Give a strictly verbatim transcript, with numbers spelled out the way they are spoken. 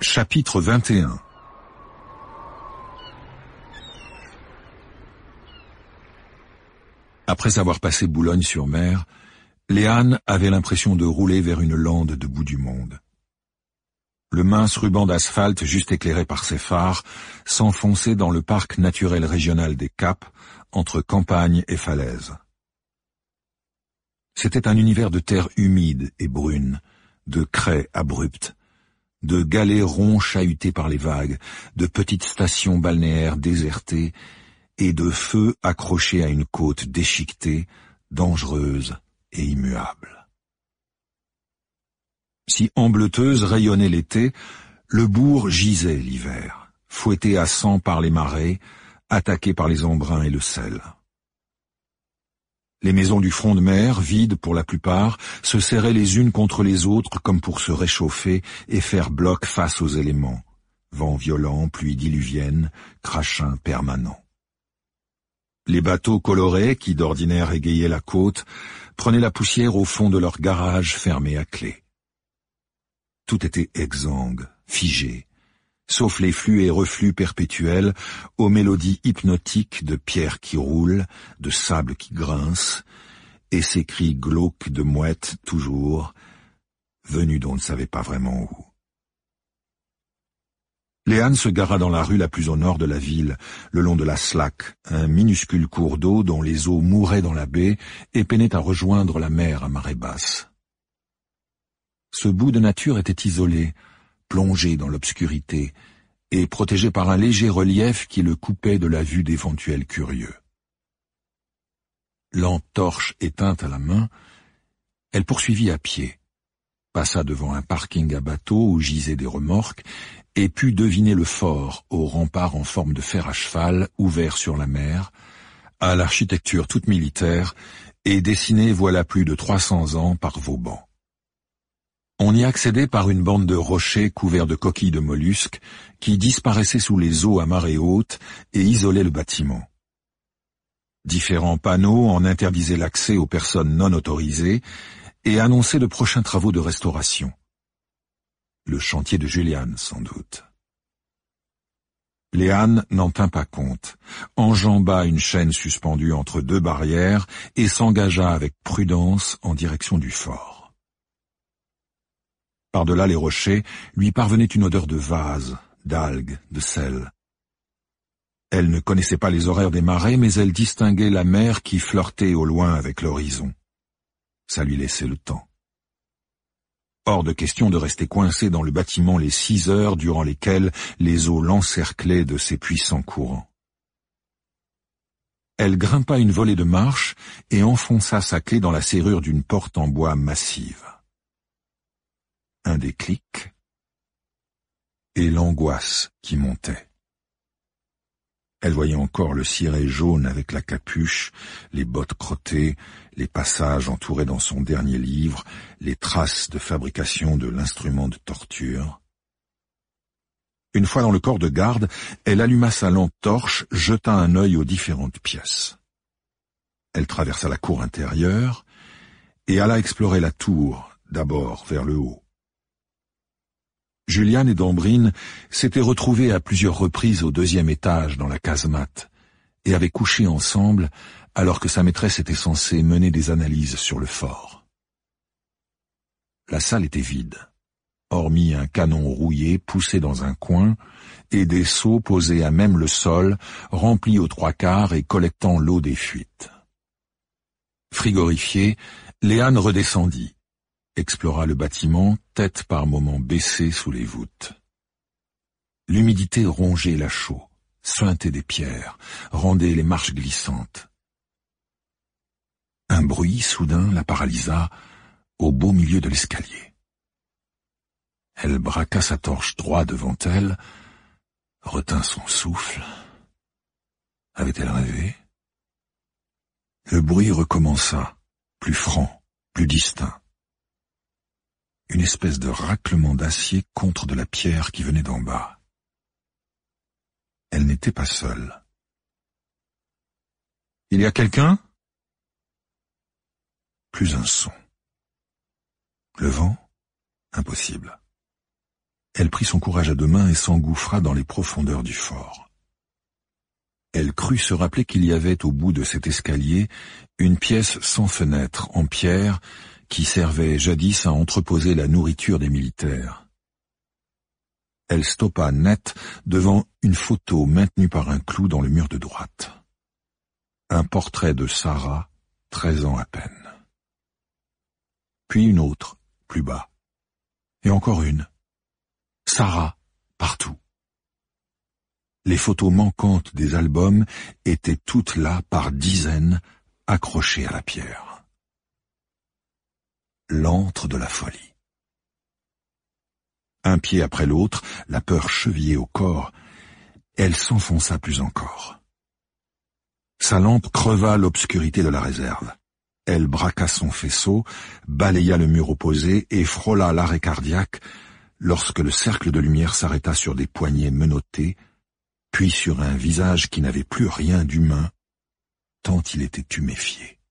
Chapitre vingt et un. Après avoir passé Boulogne-sur-Mer, Léane avait l'impression de rouler vers une lande de bout du monde. Le mince ruban d'asphalte, juste éclairé par ses phares, s'enfonçait dans le parc naturel régional des Caps, entre campagne et falaises. C'était un univers de terre humide et brune, de craies abruptes, de galets ronds chahutés par les vagues, de petites stations balnéaires désertées et de feux accrochés à une côte déchiquetée, dangereuse et immuable. Si embleteuse rayonnait l'été, le bourg gisait l'hiver, fouetté à sang par les marées, attaqué par les embruns et le sel. Les maisons du front de mer, vides pour la plupart, se serraient les unes contre les autres comme pour se réchauffer et faire bloc face aux éléments. Vent violent, pluie diluvienne, crachin permanent. Les bateaux colorés, qui d'ordinaire égayaient la côte, prenaient la poussière au fond de leurs garages fermés à clé. Tout était exsangue, figé, sauf les flux et reflux perpétuels aux mélodies hypnotiques de pierres qui roulent, de sable qui grince, et ces cris glauques de mouettes toujours, venus d'on ne savait pas vraiment où. Léane se gara dans la rue la plus au nord de la ville, le long de la Slack, un minuscule cours d'eau dont les eaux mouraient dans la baie et peinaient à rejoindre la mer à marée basse. Ce bout de nature était isolé, plongé dans l'obscurité, et protégé par un léger relief qui le coupait de la vue d'éventuels curieux. Lampe torche éteinte à la main, elle poursuivit à pied, passa devant un parking à bateaux où gisaient des remorques, et put deviner le fort aux remparts en forme de fer à cheval ouvert sur la mer, à l'architecture toute militaire, et dessinée voilà plus de trois cents ans par Vauban. On y accédait par une bande de rochers couverts de coquilles de mollusques qui disparaissaient sous les eaux à marée haute et isolaient le bâtiment. Différents panneaux en interdisaient l'accès aux personnes non autorisées et annonçaient de prochains travaux de restauration. Le chantier de Juliane, sans doute. Léane n'en tint pas compte, enjamba une chaîne suspendue entre deux barrières et s'engagea avec prudence en direction du fort. Par-delà les rochers, lui parvenait une odeur de vase, d'algues, de sel. Elle ne connaissait pas les horaires des marées, mais elle distinguait la mer qui flirtait au loin avec l'horizon. Ça lui laissait le temps. Hors de question de rester coincé dans le bâtiment les six heures durant lesquelles les eaux l'encerclaient de ces puissants courants. Elle grimpa une volée de marches et enfonça sa clé dans la serrure d'une porte en bois massive. Un déclic, et l'angoisse qui montait. Elle voyait encore le ciré jaune avec la capuche, les bottes crottées, les passages entourés dans son dernier livre, les traces de fabrication de l'instrument de torture. Une fois dans le corps de garde, elle alluma sa lampe torche, jeta un œil aux différentes pièces. Elle traversa la cour intérieure et alla explorer la tour, d'abord vers le haut. Juliane et Dambrine s'étaient retrouvés à plusieurs reprises au deuxième étage dans la casemate et avaient couché ensemble alors que sa maîtresse était censée mener des analyses sur le fort. La salle était vide, hormis un canon rouillé poussé dans un coin et des seaux posés à même le sol, remplis aux trois quarts et collectant l'eau des fuites. Frigorifiée, Léane redescendit. Explora le bâtiment, tête par moments baissée sous les voûtes. L'humidité rongeait la chaux, suintait des pierres, rendait les marches glissantes. Un bruit soudain la paralysa au beau milieu de l'escalier. Elle braqua sa torche droit devant elle, retint son souffle. Avait-elle rêvé? Le bruit recommença, plus franc, plus distinct. Une espèce de raclement d'acier contre de la pierre qui venait d'en bas. Elle n'était pas seule. « Il y a quelqu'un ?» Plus un son. Le vent ? Impossible. Elle prit son courage à deux mains et s'engouffra dans les profondeurs du fort. Elle crut se rappeler qu'il y avait au bout de cet escalier une pièce sans fenêtre, en pierre, qui servait jadis à entreposer la nourriture des militaires. Elle stoppa net devant une photo maintenue par un clou dans le mur de droite. Un portrait de Sarah, treize ans à peine. Puis une autre, plus bas. Et encore une. Sarah, partout. Les photos manquantes des albums étaient toutes là par dizaines, accrochées à la pierre. L'antre de la folie. Un pied après l'autre, la peur chevillée au corps, elle s'enfonça plus encore. Sa lampe creva l'obscurité de la réserve. Elle braqua son faisceau, balaya le mur opposé et frôla l'arrêt cardiaque lorsque le cercle de lumière s'arrêta sur des poignets menottés, puis sur un visage qui n'avait plus rien d'humain, tant il était tuméfié.